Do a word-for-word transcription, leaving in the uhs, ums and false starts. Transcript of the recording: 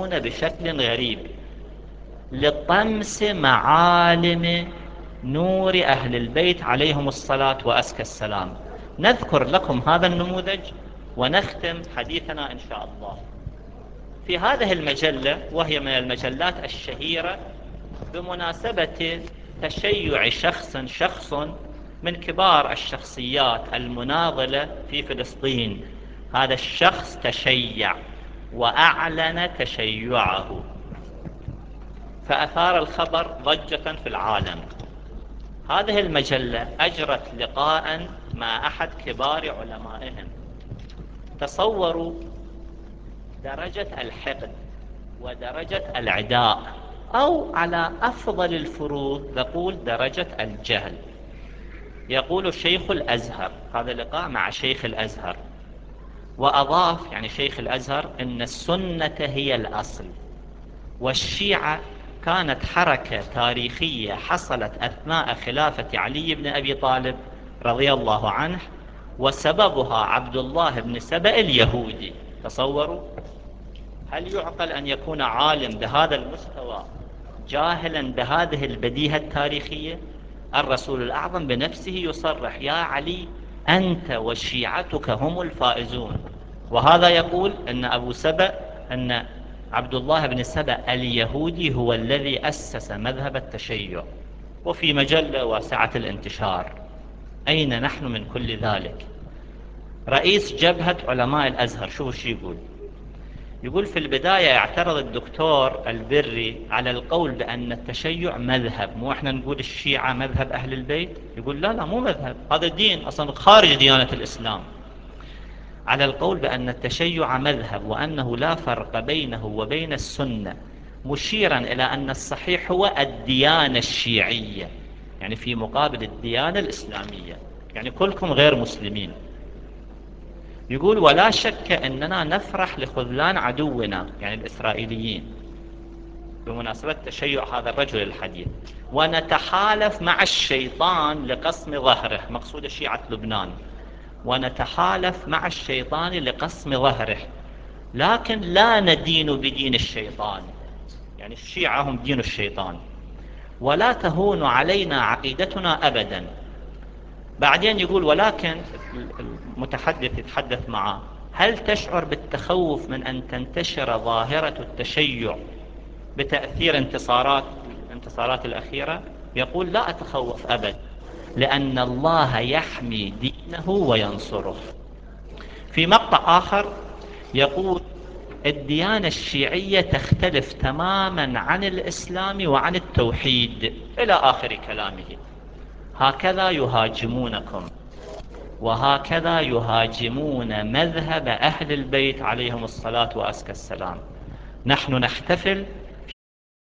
يقومون بشكل غريب لطمس معالم نور أهل البيت عليهم الصلاة وأزكى السلام. نذكر لكم هذا النموذج ونختم حديثنا إن شاء الله. في هذه المجلة، وهي من المجلات الشهيرة بمناسبة تشيع شخص شخص من كبار الشخصيات المناضلة في فلسطين، هذا الشخص تشيع وأعلن تشيعه، فأثار الخبر ضجة في العالم. هذه المجلة أجرت لقاء مع أحد كبار علمائهم. تصوروا درجة الحقد ودرجة العداء، أو على أفضل الفروض نقول درجة الجهل. يقول شيخ الأزهر، هذا لقاء مع شيخ الأزهر، وأضاف يعني شيخ الأزهر إن السنة هي الأصل، والشيعة كانت حركة تاريخية حصلت أثناء خلافة علي بن أبي طالب رضي الله عنه، وسببها عبد الله بن سبأ اليهودي. تصوروا، هل يعقل أن يكون عالم بهذا المستوى جاهلا بهذه البديهة التاريخية؟ الرسول الأعظم بنفسه يصرح: يا علي أنت وشيعتك هم الفائزون. وهذا يقول أن أبو سبأ، أن عبد الله بن سبأ اليهودي هو الذي أسس مذهب التشيع، وفي مجلة واسعة الانتشار. أين نحن من كل ذلك؟ رئيس جبهة علماء الأزهر شوفوا شو يقول. يقول في البداية يعترض الدكتور البري على القول بأن التشيع مذهب، مو احنا نقول الشيعة مذهب أهل البيت؟ يقول لا لا مو مذهب، هذا دين أصلا خارج ديانة الإسلام. على القول بأن التشيع مذهب وأنه لا فرق بينه وبين السنة، مشيرا إلى أن الصحيح هو الديانة الشيعية، يعني في مقابل الديانة الإسلامية، يعني كلكم غير مسلمين. يقول ولا شك أننا نفرح لخذلان عدونا، يعني الإسرائيليين، بمناسبة تشيع هذا الرجل الحديث، ونتحالف مع الشيطان لقسم ظهره، مقصود شيعة لبنان، ونتحالف مع الشيطان لقسم ظهره، لكن لا ندين بدين الشيطان، يعني الشيعة هم دين الشيطان، ولا تهون علينا عقيدتنا أبدا. بعدين يقول ولكن المتحدث يتحدث معه: هل تشعر بالتخوف من أن تنتشر ظاهرة التشيع بتأثير انتصارات الانتصارات الأخيرة؟ يقول لا أتخوف أبدا، لأن الله يحمي دينه وينصره. في مقطع آخر يقول الديانة الشيعية تختلف تماما عن الإسلام وعن التوحيد، إلى آخر كلامه. هكذا يهاجمونكم، وهكذا يهاجمون مذهب أهل البيت عليهم الصلاة وأزكى السلام. نحن نحتفل